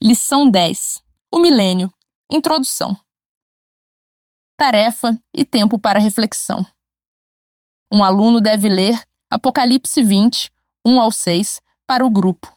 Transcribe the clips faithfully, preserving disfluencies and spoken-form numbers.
Lição dez. O milênio. Introdução. Tarefa e tempo para reflexão. Um aluno deve ler Apocalipse vinte, um ao seis, para o grupo.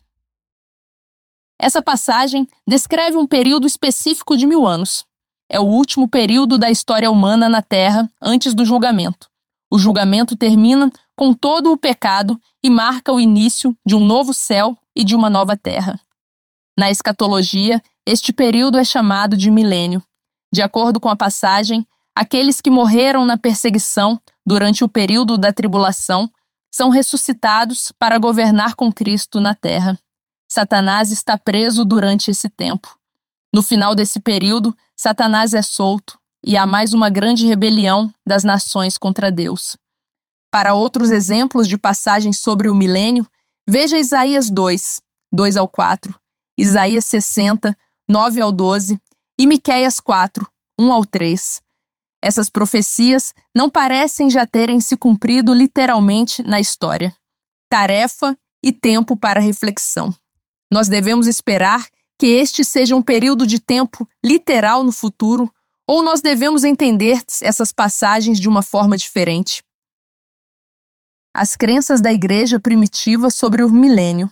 Essa passagem descreve um período específico de mil anos. É o último período da história humana na Terra antes do julgamento. O julgamento termina com todo o pecado e marca o início de um novo céu e de uma nova terra. Na escatologia, este período é chamado de milênio. De acordo com a passagem, aqueles que morreram na perseguição durante o período da tribulação são ressuscitados para governar com Cristo na terra. Satanás está preso durante esse tempo. No final desse período, Satanás é solto e há mais uma grande rebelião das nações contra Deus. Para outros exemplos de passagens sobre o milênio, veja Isaías dois, dois ao quatro, Isaías sessenta, nove ao doze e Miqueias quatro, um ao três. Essas profecias não parecem já terem se cumprido literalmente na história. Tarefa e tempo para reflexão. Nós devemos esperar que este seja um período de tempo literal no futuro, ou nós devemos entender essas passagens de uma forma diferente? As crenças da igreja primitiva sobre o milênio.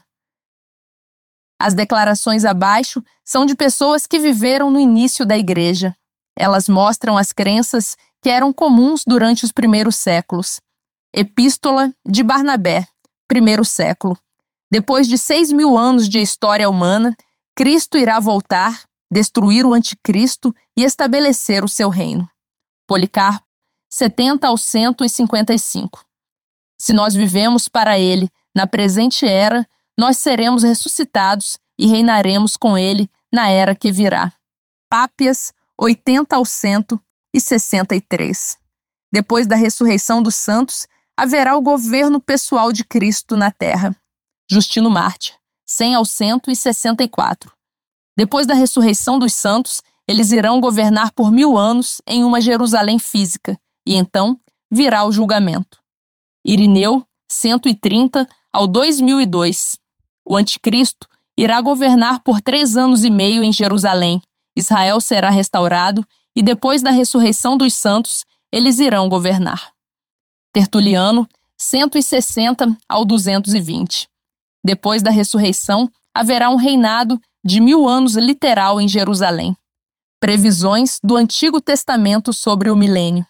As declarações abaixo são de pessoas que viveram no início da igreja. Elas mostram as crenças que eram comuns durante os primeiros séculos. Epístola de Barnabé, primeiro século. Depois de seis mil anos de história humana, Cristo irá voltar, destruir o anticristo e estabelecer o seu reino. Policarpo, setenta ao cento e cinquenta e cinco. Se nós vivemos para ele na presente era, nós seremos ressuscitados e reinaremos com ele na era que virá. Pápias, oitenta ao cento e sessenta e três. Depois da ressurreição dos santos, haverá o governo pessoal de Cristo na terra. Justino Mártir, cem ao cento e sessenta e quatro. Depois da ressurreição dos santos, eles irão governar por mil anos em uma Jerusalém física, e então virá o julgamento. Irineu, cento e trinta ao dois mil e dois. O anticristo irá governar por três anos e meio em Jerusalém. Israel será restaurado e depois da ressurreição dos santos, eles irão governar. Tertuliano, cento e sessenta ao duzentos e vinte. Depois da ressurreição, haverá um reinado de mil anos literal em Jerusalém. Previsões do Antigo Testamento sobre o milênio.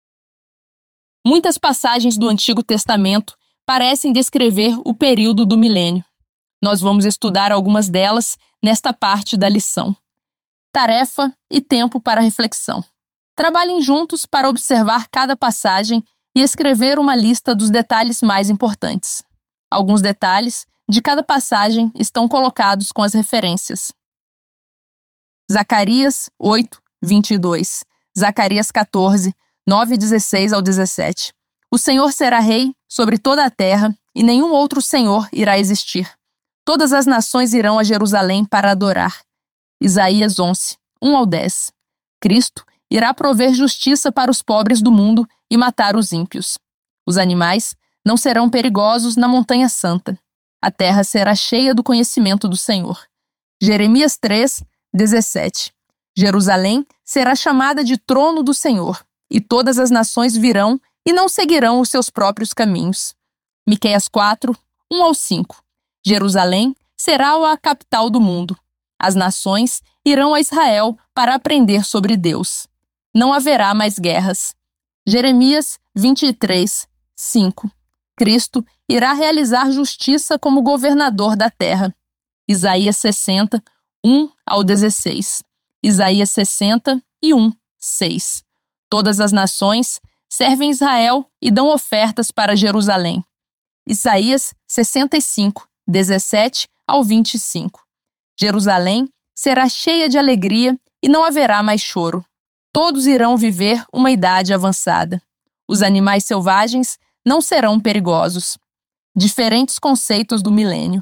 Muitas passagens do Antigo Testamento parecem descrever o período do milênio. Nós vamos estudar algumas delas nesta parte da lição. Tarefa e tempo para reflexão. Trabalhem juntos para observar cada passagem e escrever uma lista dos detalhes mais importantes. Alguns detalhes de cada passagem estão colocados com as referências. Zacarias oito, vinte e dois. Zacarias quatorze, nove e dezesseis ao dezessete. O Senhor será rei sobre toda a terra e nenhum outro Senhor irá existir. Todas as nações irão a Jerusalém para adorar. Isaías onze, um ao dez. Cristo irá prover justiça para os pobres do mundo e matar os ímpios. Os animais não serão perigosos na montanha santa. A terra será cheia do conhecimento do Senhor. Jeremias três, dezessete. Jerusalém será chamada de trono do Senhor, e todas as nações virão e não seguirão os seus próprios caminhos. Miqueias quatro, um ao cinco. Jerusalém será a capital do mundo. As nações irão a Israel para aprender sobre Deus. Não haverá mais guerras. Jeremias vinte e três, cinco. Cristo irá realizar justiça como governador da terra. Isaías sessenta, um ao dezesseis. Isaías sessenta e um, seis. Todas as nações servem Israel e dão ofertas para Jerusalém. Isaías sessenta e cinco, dezessete ao vinte e cinco. Jerusalém será cheia de alegria e não haverá mais choro. Todos irão viver uma idade avançada. Os animais selvagens não serão perigosos. Diferentes conceitos do milênio.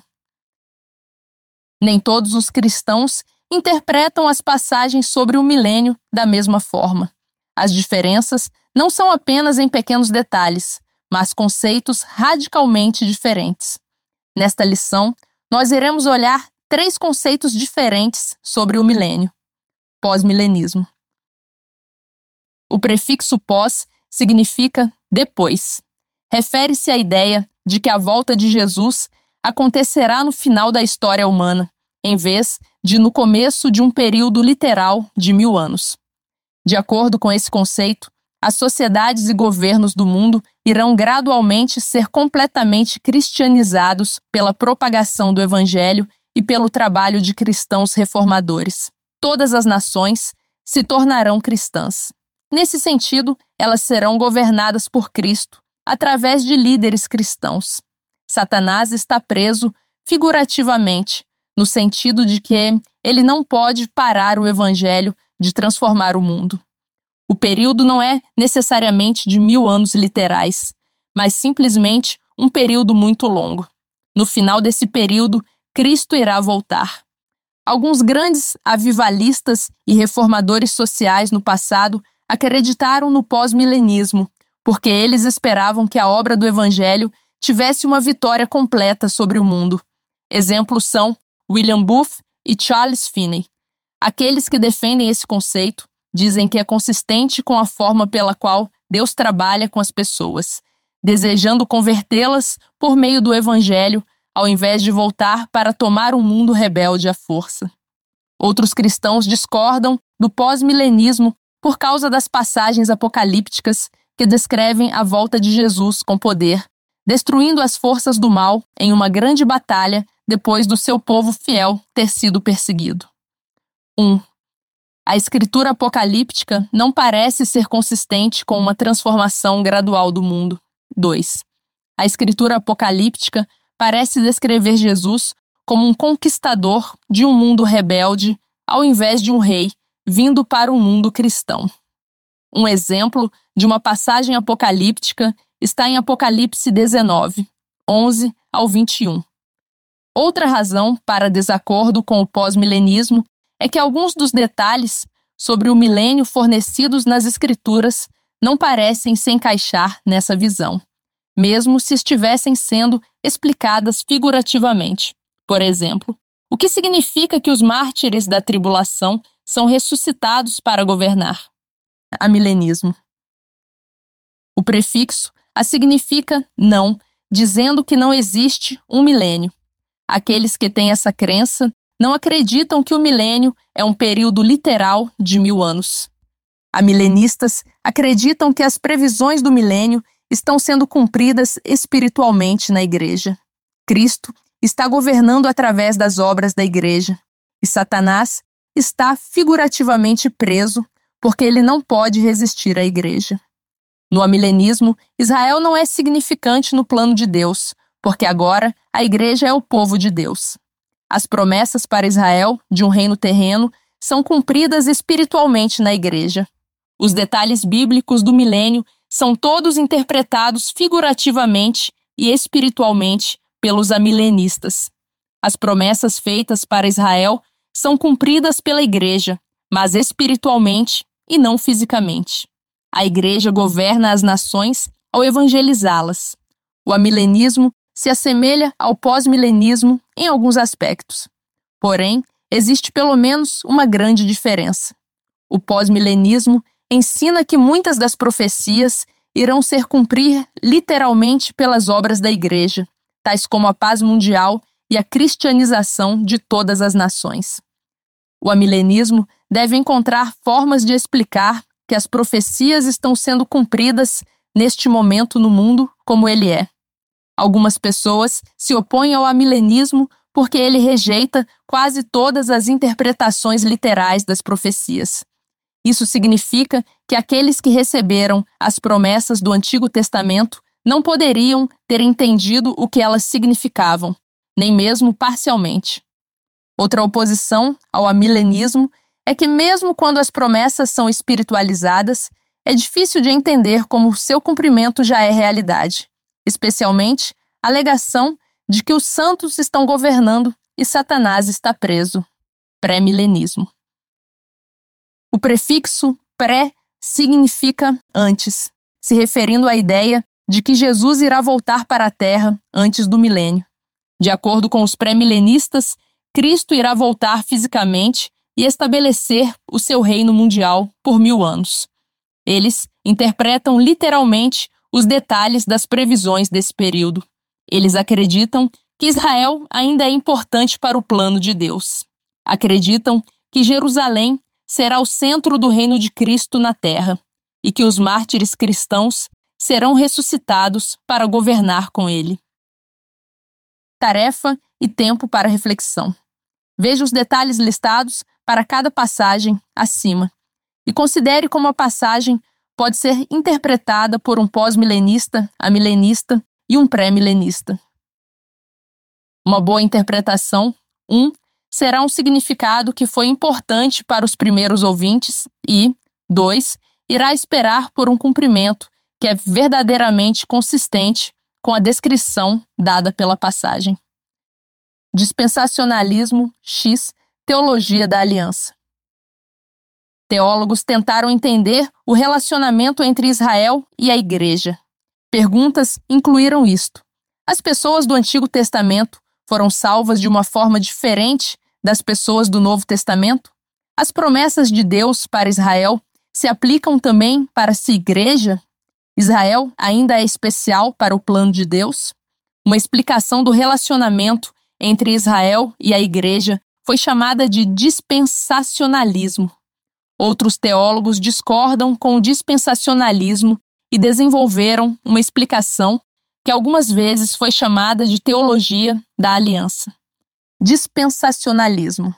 Nem todos os cristãos interpretam as passagens sobre o milênio da mesma forma. As diferenças não são apenas em pequenos detalhes, mas conceitos radicalmente diferentes. Nesta lição, nós iremos olhar três conceitos diferentes sobre o milênio. Pós-milenismo. O prefixo pós significa depois. Refere-se à ideia de que a volta de Jesus acontecerá no final da história humana, em vez de no começo de um período literal de mil anos. De acordo com esse conceito, as sociedades e governos do mundo irão gradualmente ser completamente cristianizados pela propagação do Evangelho e pelo trabalho de cristãos reformadores. Todas as nações se tornarão cristãs. Nesse sentido, elas serão governadas por Cristo, através de líderes cristãos. Satanás está preso figurativamente, no sentido de que ele não pode parar o Evangelho de transformar o mundo. O período não é necessariamente de mil anos literais, mas simplesmente um período muito longo. No final desse período, Cristo irá voltar. Alguns grandes avivalistas e reformadores sociais no passado acreditaram no pós-milenismo, porque eles esperavam que a obra do Evangelho tivesse uma vitória completa sobre o mundo. Exemplos são William Booth e Charles Finney. Aqueles que defendem esse conceito dizem que é consistente com a forma pela qual Deus trabalha com as pessoas, desejando convertê-las por meio do Evangelho, ao invés de voltar para tomar um mundo rebelde à força. Outros cristãos discordam do pós-milenismo por causa das passagens apocalípticas que descrevem a volta de Jesus com poder, destruindo as forças do mal em uma grande batalha depois do seu povo fiel ter sido perseguido. um. A escritura apocalíptica não parece ser consistente com uma transformação gradual do mundo. dois. A escritura apocalíptica parece descrever Jesus como um conquistador de um mundo rebelde, ao invés de um rei vindo para o mundo cristão. Um exemplo de uma passagem apocalíptica está em Apocalipse dezenove, onze ao vinte e um. Outra razão para desacordo com o pós-milenismo é que alguns dos detalhes sobre o milênio fornecidos nas Escrituras não parecem se encaixar nessa visão, mesmo se estivessem sendo explicadas figurativamente. Por exemplo, o que significa que os mártires da tribulação são ressuscitados para governar? Amilenismo. O prefixo a significa não, dizendo que não existe um milênio. Aqueles que têm essa crença não acreditam que o milênio é um período literal de mil anos. Amilenistas acreditam que as previsões do milênio estão sendo cumpridas espiritualmente na igreja. Cristo está governando através das obras da igreja, e Satanás está figurativamente preso porque ele não pode resistir à igreja. No amilenismo, Israel não é significante no plano de Deus, porque agora a igreja é o povo de Deus. As promessas para Israel de um reino terreno são cumpridas espiritualmente na igreja. Os detalhes bíblicos do milênio são todos interpretados figurativamente e espiritualmente pelos amilenistas. As promessas feitas para Israel são cumpridas pela igreja, mas espiritualmente e não fisicamente. A igreja governa as nações ao evangelizá-las. O amilenismo se assemelha ao pós-milenismo em alguns aspectos. Porém, existe pelo menos uma grande diferença. O pós-milenismo ensina que muitas das profecias irão ser cumprir literalmente pelas obras da igreja, tais como a paz mundial e a cristianização de todas as nações. O amilenismo deve encontrar formas de explicar que as profecias estão sendo cumpridas neste momento no mundo como ele é. Algumas pessoas se opõem ao amilenismo porque ele rejeita quase todas as interpretações literais das profecias. Isso significa que aqueles que receberam as promessas do Antigo Testamento não poderiam ter entendido o que elas significavam, nem mesmo parcialmente. Outra oposição ao amilenismo é que mesmo quando as promessas são espiritualizadas, é difícil de entender como o seu cumprimento já é realidade. Especialmente a alegação de que os santos estão governando e Satanás está preso. Pré-milenismo. O prefixo pré significa antes, se referindo à ideia de que Jesus irá voltar para a Terra antes do milênio. De acordo com os pré-milenistas, Cristo irá voltar fisicamente e estabelecer o seu reino mundial por mil anos. Eles interpretam literalmente os detalhes das previsões desse período. Eles acreditam que Israel ainda é importante para o plano de Deus. Acreditam que Jerusalém será o centro do reino de Cristo na terra e que os mártires cristãos serão ressuscitados para governar com ele. Tarefa e tempo para reflexão. Veja os detalhes listados para cada passagem acima e considere como a passagem pode ser interpretada por um pós-milenista, amilenista e um pré-milenista. Uma boa interpretação, um, será um significado que foi importante para os primeiros ouvintes e, dois, irá esperar por um cumprimento que é verdadeiramente consistente com a descrição dada pela passagem. Dispensacionalismo X, Teologia da Aliança. Teólogos tentaram entender o relacionamento entre Israel e a Igreja. Perguntas incluíram isto: as pessoas do Antigo Testamento foram salvas de uma forma diferente das pessoas do Novo Testamento? As promessas de Deus para Israel se aplicam também para sua Igreja? Israel ainda é especial para o plano de Deus? Uma explicação do relacionamento entre Israel e a Igreja foi chamada de dispensacionalismo. Outros teólogos discordam com o dispensacionalismo e desenvolveram uma explicação que algumas vezes foi chamada de teologia da aliança. Dispensacionalismo.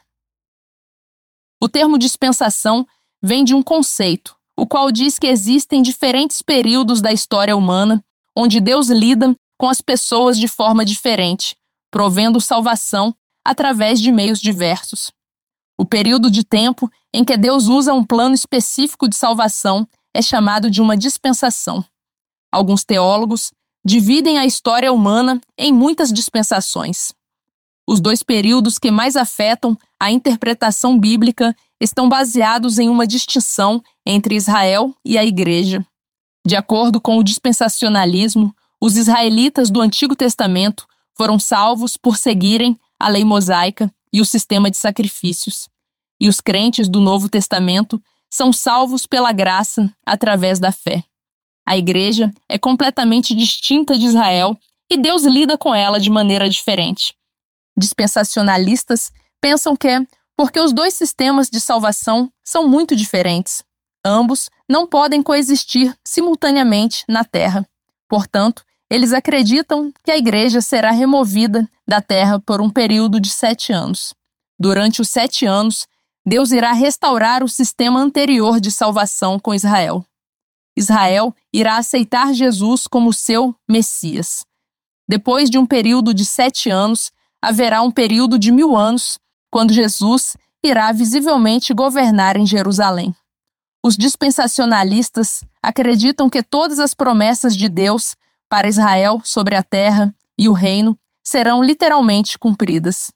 O termo dispensação vem de um conceito, o qual diz que existem diferentes períodos da história humana onde Deus lida com as pessoas de forma diferente, provendo salvação através de meios diversos. O período de tempo em que Deus usa um plano específico de salvação é chamado de uma dispensação. Alguns teólogos dividem a história humana em muitas dispensações. Os dois períodos que mais afetam a interpretação bíblica estão baseados em uma distinção entre Israel e a Igreja. De acordo com o dispensacionalismo, os israelitas do Antigo Testamento foram salvos por seguirem a lei mosaica e o sistema de sacrifícios. E os crentes do Novo Testamento são salvos pela graça através da fé. A Igreja é completamente distinta de Israel e Deus lida com ela de maneira diferente. Dispensacionalistas pensam que, porque os dois sistemas de salvação são muito diferentes, ambos não podem coexistir simultaneamente na Terra. Portanto, eles acreditam que a Igreja será removida da Terra por um período de sete anos. Durante os sete anos, Deus irá restaurar o sistema anterior de salvação com Israel. Israel irá aceitar Jesus como seu Messias. Depois de um período de sete anos, haverá um período de mil anos, quando Jesus irá visivelmente governar em Jerusalém. Os dispensacionalistas acreditam que todas as promessas de Deus para Israel sobre a terra e o reino serão literalmente cumpridas.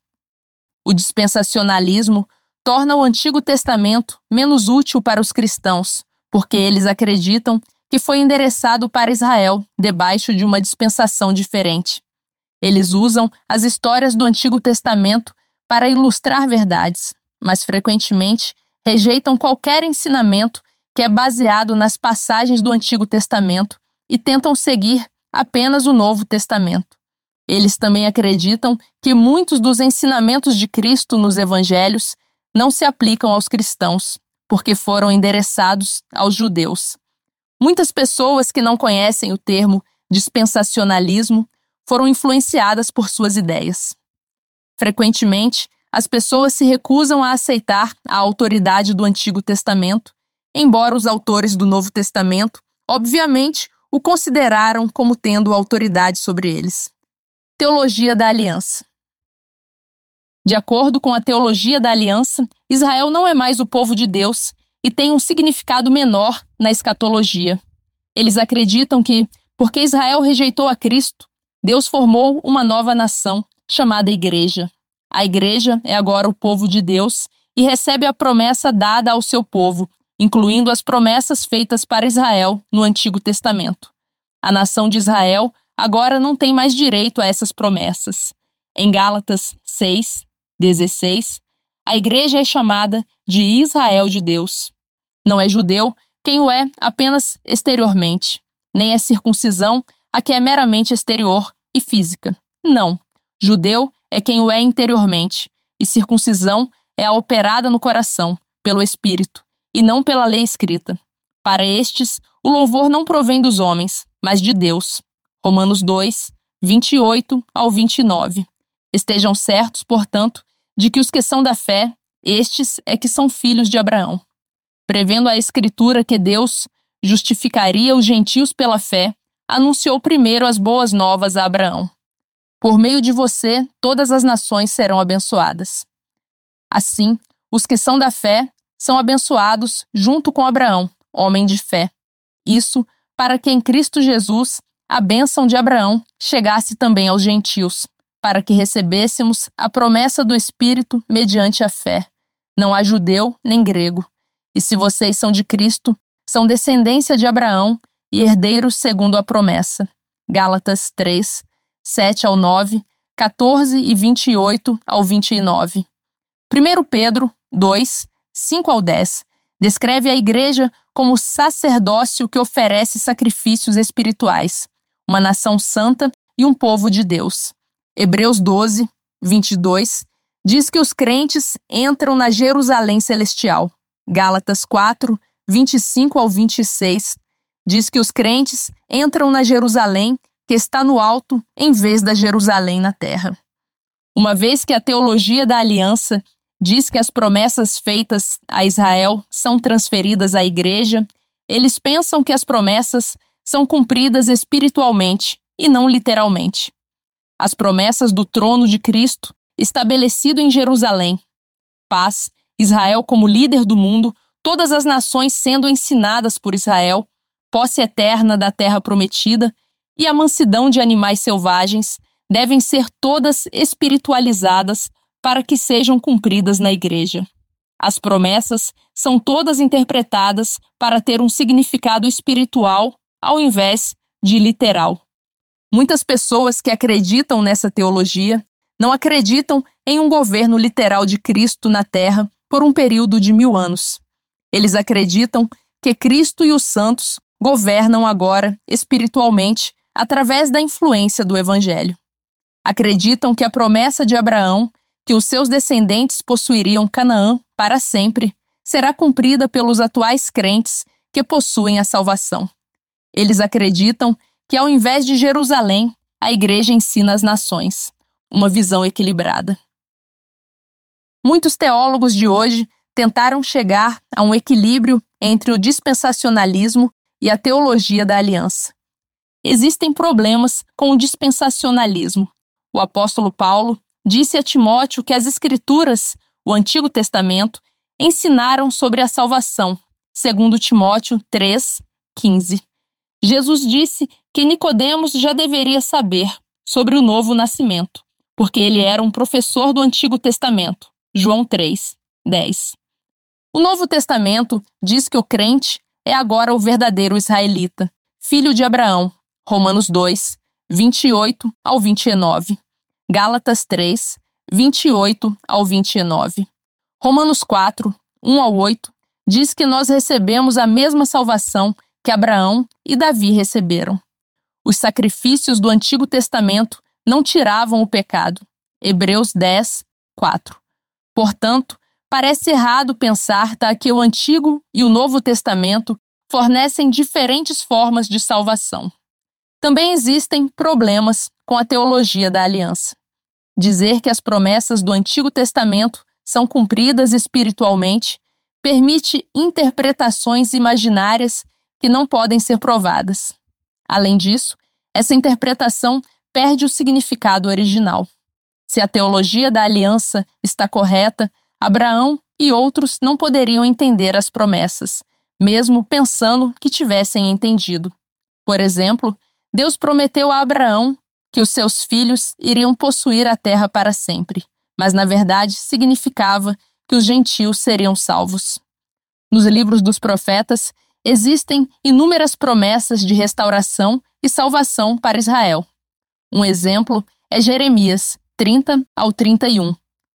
O dispensacionalismo torna o Antigo Testamento menos útil para os cristãos, porque eles acreditam que foi endereçado para Israel debaixo de uma dispensação diferente. Eles usam as histórias do Antigo Testamento para ilustrar verdades, mas frequentemente rejeitam qualquer ensinamento que é baseado nas passagens do Antigo Testamento e tentam seguir apenas o Novo Testamento. Eles também acreditam que muitos dos ensinamentos de Cristo nos evangelhos não se aplicam aos cristãos, porque foram endereçados aos judeus. Muitas pessoas que não conhecem o termo dispensacionalismo foram influenciadas por suas ideias. Frequentemente, as pessoas se recusam a aceitar a autoridade do Antigo Testamento, embora os autores do Novo Testamento, obviamente, o consideraram como tendo autoridade sobre eles. Teologia da Aliança. De acordo com a teologia da aliança, Israel não é mais o povo de Deus e tem um significado menor na escatologia. Eles acreditam que, porque Israel rejeitou a Cristo, Deus formou uma nova nação, chamada Igreja. A Igreja é agora o povo de Deus e recebe a promessa dada ao seu povo, incluindo as promessas feitas para Israel no Antigo Testamento. A nação de Israel agora não tem mais direito a essas promessas. Em Gálatas seis, dezesseis, a igreja é chamada de Israel de Deus. Não é judeu quem o é apenas exteriormente, nem é circuncisão a que é meramente exterior e física. Não, judeu é quem o é interiormente, e circuncisão é a operada no coração, pelo Espírito, e não pela lei escrita. Para estes, o louvor não provém dos homens, mas de Deus. Romanos dois, vinte e oito ao vinte e nove. Estejam certos, portanto, de que os que são da fé, estes é que são filhos de Abraão. Prevendo a Escritura que Deus justificaria os gentios pela fé, anunciou primeiro as boas novas a Abraão. Por meio de você, todas as nações serão abençoadas. Assim, os que são da fé são abençoados junto com Abraão, homem de fé. Isso para que em Cristo Jesus a bênção de Abraão chegasse também aos gentios, para que recebêssemos a promessa do Espírito mediante a fé. Não há judeu nem grego. E se vocês são de Cristo, são descendência de Abraão e herdeiros segundo a promessa. Gálatas três, sete ao nove, quatorze e vinte e oito ao vinte e nove. primeiro Pedro dois, cinco ao dez, descreve a igreja como sacerdócio que oferece sacrifícios espirituais, uma nação santa e um povo de Deus. Hebreus doze, vinte e dois, diz que os crentes entram na Jerusalém celestial. Gálatas quatro, vinte e cinco ao vinte e seis, diz que os crentes entram na Jerusalém que está no alto em vez da Jerusalém na terra. Uma vez que a teologia da aliança diz que as promessas feitas a Israel são transferidas à igreja, eles pensam que as promessas são cumpridas espiritualmente e não literalmente. As promessas do trono de Cristo, estabelecido em Jerusalém, paz, Israel como líder do mundo, todas as nações sendo ensinadas por Israel, posse eterna da terra prometida e a mansidão de animais selvagens devem ser todas espiritualizadas para que sejam cumpridas na igreja. As promessas são todas interpretadas para ter um significado espiritual ao invés de literal. Muitas pessoas que acreditam nessa teologia não acreditam em um governo literal de Cristo na terra por um período de mil anos. Eles acreditam que Cristo e os santos governam agora espiritualmente através da influência do Evangelho. Acreditam que a promessa de Abraão, que os seus descendentes possuiriam Canaã para sempre, será cumprida pelos atuais crentes que possuem a salvação. Eles acreditam que, ao invés de Jerusalém, a igreja ensina as nações, uma visão equilibrada. Muitos teólogos de hoje tentaram chegar a um equilíbrio entre o dispensacionalismo e a teologia da aliança. Existem problemas com o dispensacionalismo. O apóstolo Paulo disse a Timóteo que as Escrituras, o Antigo Testamento, ensinaram sobre a salvação, segundo Timóteo três, quinze. Jesus disse que Nicodemos já deveria saber sobre o novo nascimento, porque ele era um professor do Antigo Testamento, João três, dez. O Novo Testamento diz que o crente é agora o verdadeiro israelita, filho de Abraão, Romanos dois, vinte e oito ao vinte e nove. Gálatas três, vinte e oito ao vinte e nove. Romanos quatro, um ao oito, diz que nós recebemos a mesma salvação que Abraão e Davi receberam. Os sacrifícios do Antigo Testamento não tiravam o pecado. Hebreus dez, quatro. Portanto, parece errado pensar tá, que o Antigo e o Novo Testamento fornecem diferentes formas de salvação. Também existem problemas com a teologia da aliança. Dizer que as promessas do Antigo Testamento são cumpridas espiritualmente permite interpretações imaginárias que não podem ser provadas. Além disso, essa interpretação perde o significado original. Se a teologia da aliança está correta, Abraão e outros não poderiam entender as promessas, mesmo pensando que tivessem entendido. Por exemplo, Deus prometeu a Abraão que os seus filhos iriam possuir a terra para sempre, mas na verdade significava que os gentios seriam salvos. Nos livros dos profetas, existem inúmeras promessas de restauração e salvação para Israel. Um exemplo é Jeremias trinta ao trinta e um.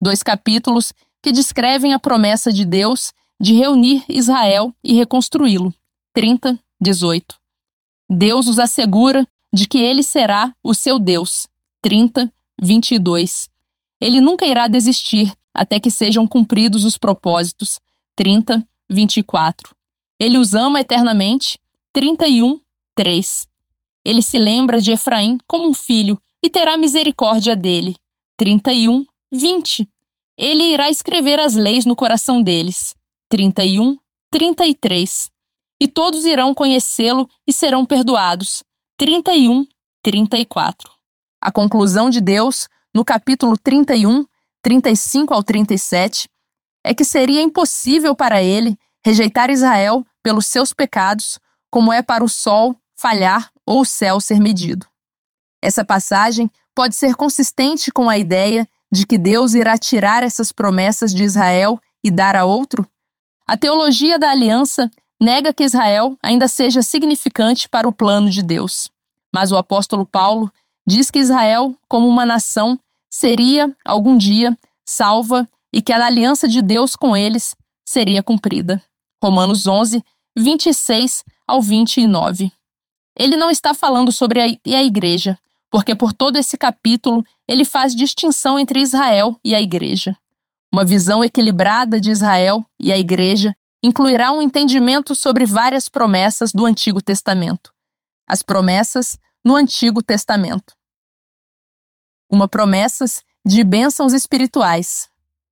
dois capítulos que descrevem a promessa de Deus de reunir Israel e reconstruí-lo. trinta, dezoito. Deus os assegura de que ele será o seu Deus. trinta, vinte e dois. Ele nunca irá desistir até que sejam cumpridos os propósitos. trinta, vinte e quatro. Ele os ama eternamente. trinta e um, três. Ele se lembra de Efraim como um filho e terá misericórdia dele. trinta e um, vinte. Ele irá escrever as leis no coração deles. trinta e um, trinta e três. E todos irão conhecê-lo e serão perdoados. trinta e um, trinta e quatro. A conclusão de Deus, no capítulo trinta e um, trinta e cinco ao trinta e sete, é que seria impossível para ele rejeitar Israel pelos seus pecados, como é para o sol falhar ou o céu ser medido. Essa passagem pode ser consistente com a ideia de que Deus irá tirar essas promessas de Israel e dar a outro? A teologia da aliança nega que Israel ainda seja significante para o plano de Deus. Mas o apóstolo Paulo diz que Israel, como uma nação, seria, algum dia, salva e que a aliança de Deus com eles seria cumprida. Romanos onze, vinte e seis ao vinte e nove. Ele não está falando sobre a, a igreja, porque por todo esse capítulo ele faz distinção entre Israel e a igreja. Uma visão equilibrada de Israel e a igreja incluirá um entendimento sobre várias promessas do Antigo Testamento. As promessas no Antigo Testamento. Uma promessas de bênçãos espirituais.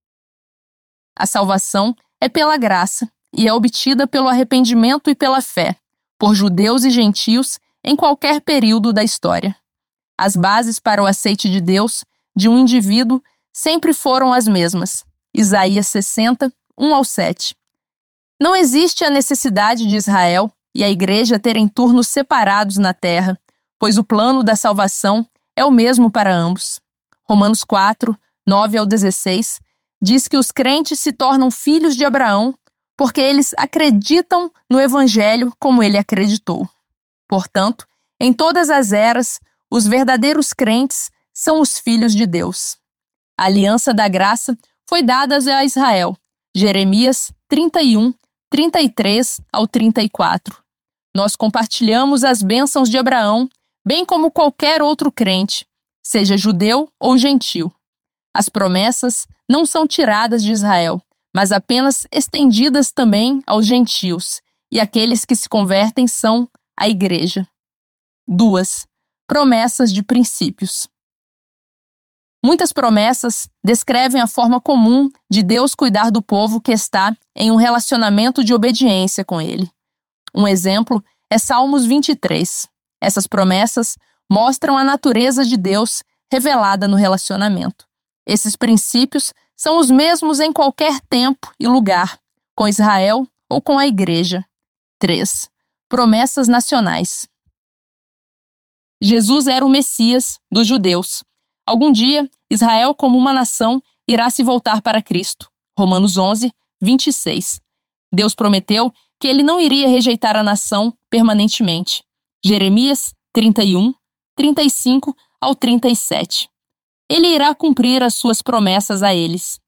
A salvação é pela graça e é obtida pelo arrependimento e pela fé, por judeus e gentios em qualquer período da história. As bases para o aceite de Deus de um indivíduo sempre foram as mesmas. Isaías sessenta, um ao sete. Não existe a necessidade de Israel e a igreja terem turnos separados na terra, pois o plano da salvação é o mesmo para ambos. Romanos quatro, nove ao dezesseis diz que os crentes se tornam filhos de Abraão porque eles acreditam no Evangelho como ele acreditou. Portanto, em todas as eras, os verdadeiros crentes são os filhos de Deus. A aliança da graça foi dada a Israel. Jeremias trinta e um, trinta e três ao trinta e quatro. Nós compartilhamos as bênçãos de Abraão, bem como qualquer outro crente, seja judeu ou gentil. As promessas não são tiradas de Israel, mas apenas estendidas também aos gentios, e aqueles que se convertem são a igreja. Duas. Promessas de princípios. Muitas promessas descrevem a forma comum de Deus cuidar do povo que está em um relacionamento de obediência com ele. Um exemplo é Salmos vinte e três. Essas promessas mostram a natureza de Deus revelada no relacionamento. Esses princípios são os mesmos em qualquer tempo e lugar, com Israel ou com a igreja. Três. Promessas nacionais. Jesus era o Messias dos judeus. Algum dia, Israel, como uma nação, irá se voltar para Cristo. Romanos onze, vinte e seis. Deus prometeu que ele não iria rejeitar a nação permanentemente. Jeremias trinta e um, trinta e cinco ao trinta e sete. Ele irá cumprir as suas promessas a eles.